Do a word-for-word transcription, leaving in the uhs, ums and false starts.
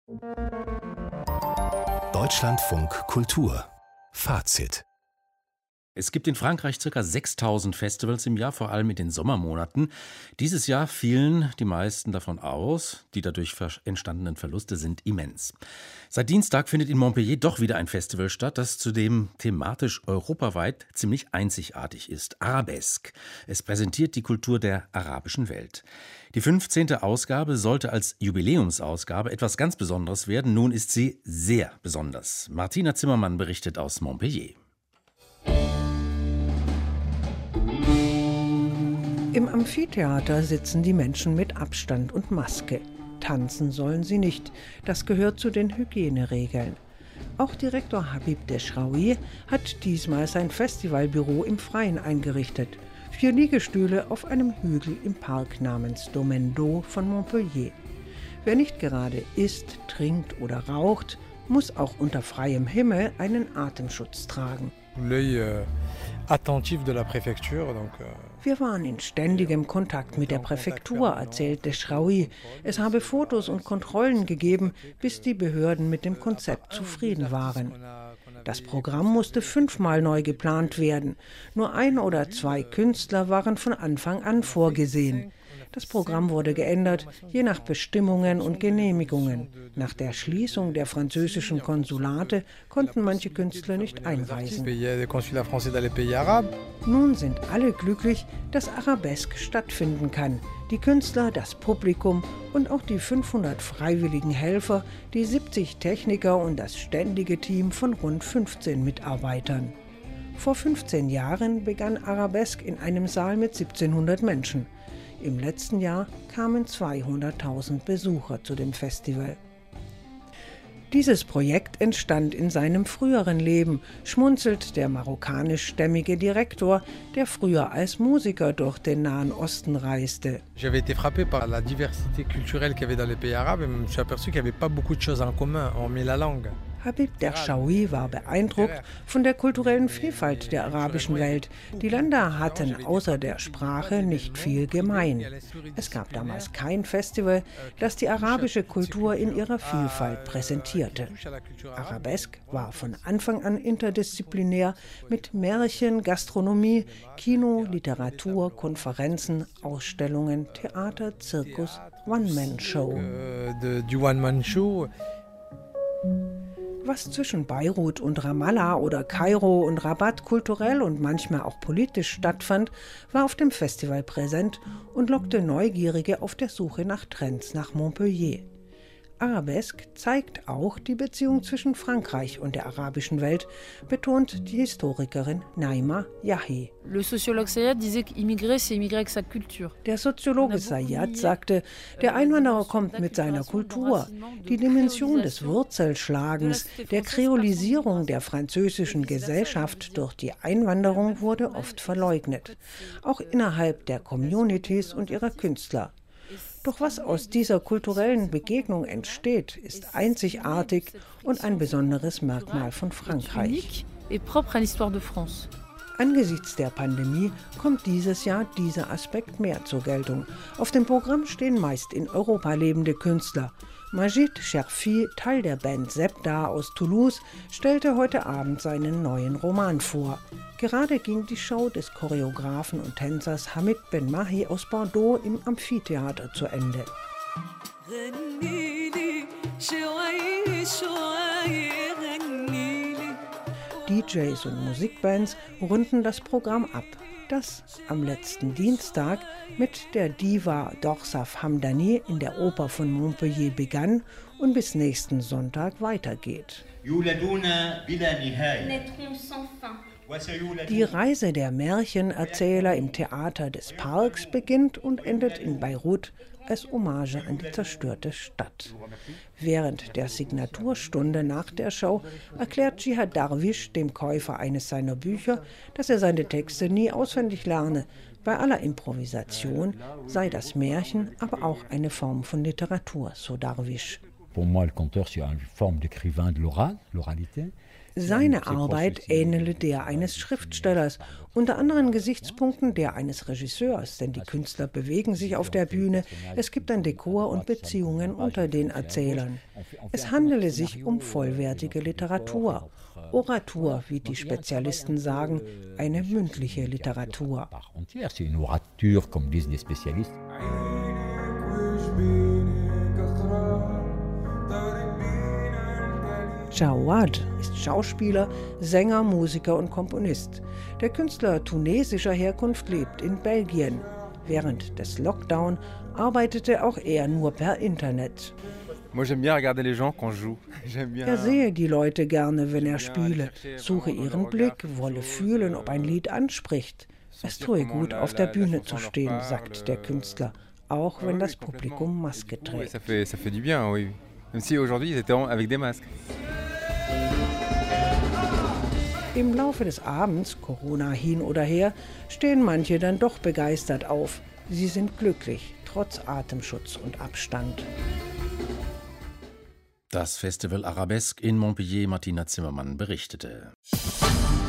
Deutschlandfunk Kultur Fazit. Es gibt in Frankreich ca. sechstausend Festivals im Jahr, vor allem in den Sommermonaten. Dieses Jahr fielen die meisten davon aus. Die dadurch entstandenen Verluste sind immens. Seit Dienstag findet in Montpellier doch wieder ein Festival statt, das zudem thematisch europaweit ziemlich einzigartig ist. Arabesque. Es präsentiert die Kultur der arabischen Welt. Die fünfzehnte Ausgabe sollte als Jubiläumsausgabe etwas ganz Besonderes werden. Nun ist sie sehr besonders. Martina Zimmermann berichtet aus Montpellier. Im Amphitheater sitzen die Menschen mit Abstand und Maske. Tanzen sollen sie nicht. Das gehört zu den Hygieneregeln. Auch Direktor Habib Deschraoui hat diesmal sein Festivalbüro im Freien eingerichtet. Vier Liegestühle auf einem Hügel im Park namens Domaine d'Eau von Montpellier. Wer nicht gerade isst, trinkt oder raucht, muss auch unter freiem Himmel einen Atemschutz tragen. Wir waren in ständigem Kontakt mit der Präfektur, erzählt Deschraoui. Es habe Fotos und Kontrollen gegeben, bis die Behörden mit dem Konzept zufrieden waren. Das Programm musste fünfmal neu geplant werden. Nur ein oder zwei Künstler waren von Anfang an vorgesehen. Das Programm wurde geändert, je nach Bestimmungen und Genehmigungen. Nach der Schließung der französischen Konsulate konnten manche Künstler nicht einreisen. Nun sind alle glücklich, dass Arabesque stattfinden kann. Die Künstler, das Publikum und auch die fünfhundert freiwilligen Helfer, die siebzig Techniker und das ständige Team von rund fünfzehn Mitarbeitern. Vor fünfzehn Jahren begann Arabesque in einem Saal mit siebzehnhundert Menschen. Im letzten Jahr kamen zweihunderttausend Besucher zu dem Festival. Dieses Projekt entstand in seinem früheren Leben, schmunzelt der marokkanischstämmige Direktor, der früher als Musiker durch den Nahen Osten reiste. J'avais été frappé par la diversité culturelle qu'il y avait dans les pays arabes et je me suis aperçu qu'il n'y avait pas beaucoup de choses en commun, hormis la langue. Habib Deschraoui war beeindruckt von der kulturellen Vielfalt der arabischen Welt. Die Länder hatten außer der Sprache nicht viel gemein. Es gab damals kein Festival, das die arabische Kultur in ihrer Vielfalt präsentierte. Arabesque war von Anfang an interdisziplinär mit Märchen, Gastronomie, Kino, Literatur, Konferenzen, Ausstellungen, Theater, Zirkus, One-Man-Show. Was zwischen Beirut und Ramallah oder Kairo und Rabat kulturell und manchmal auch politisch stattfand, war auf dem Festival präsent und lockte Neugierige auf der Suche nach Trends nach Montpellier. Arabesque zeigt auch die Beziehung zwischen Frankreich und der arabischen Welt, betont die Historikerin Naima Yahi. Der Soziologe Sayyad sagte, der Einwanderer kommt mit seiner Kultur. Die Dimension des Wurzelschlagens, der Kreolisierung der französischen Gesellschaft durch die Einwanderung wurde oft verleugnet. Auch innerhalb der Communities und ihrer Künstler. Doch was aus dieser kulturellen Begegnung entsteht, ist einzigartig und ein besonderes Merkmal von Frankreich. Angesichts der Pandemie kommt dieses Jahr dieser Aspekt mehr zur Geltung. Auf dem Programm stehen meist in Europa lebende Künstler. Majid Cherfi, Teil der Band Zebda aus Toulouse, stellte heute Abend seinen neuen Roman vor. Gerade ging die Show des Choreografen und Tänzers Hamid Ben Mahi aus Bordeaux im Amphitheater zu Ende. D Js und Musikbands runden das Programm ab, das am letzten Dienstag mit der Diva Dorsaf Hamdani in der Oper von Montpellier begann und bis nächsten Sonntag weitergeht. Die Reise der Märchenerzähler im Theater des Parks beginnt und endet in Beirut als Hommage an die zerstörte Stadt. Während der Signaturstunde nach der Show erklärt Jihad Darwish dem Käufer eines seiner Bücher, dass er seine Texte nie auswendig lerne. Bei aller Improvisation sei das Märchen aber auch eine Form von Literatur, so Darwish. Pour moi, le conteur, c'est une forme d'écrivain de l'oral, l'oralité. Seine Arbeit ähnele der eines Schriftstellers, unter anderen Gesichtspunkten der eines Regisseurs, denn die Künstler bewegen sich auf der Bühne, es gibt ein Dekor und Beziehungen unter den Erzählern. Es handele sich um vollwertige Literatur, Oratur, wie die Spezialisten sagen, eine mündliche Literatur. Jawad ist Schauspieler, Sänger, Musiker und Komponist. Der Künstler tunesischer Herkunft lebt in Belgien. Während des Lockdown arbeitete auch er nur per Internet. Er sehe die Leute gerne, wenn er spiele, suche ihren Blick, wolle fühlen, ob ein Lied anspricht. Es tue gut, auf der Bühne zu stehen, sagt der Künstler, auch wenn das Publikum Maske trägt. Im Laufe des Abends, Corona hin oder her, stehen manche dann doch begeistert auf. Sie sind glücklich, trotz Atemschutz und Abstand. Das Festival Arabesque in Montpellier, Martina Zimmermann berichtete.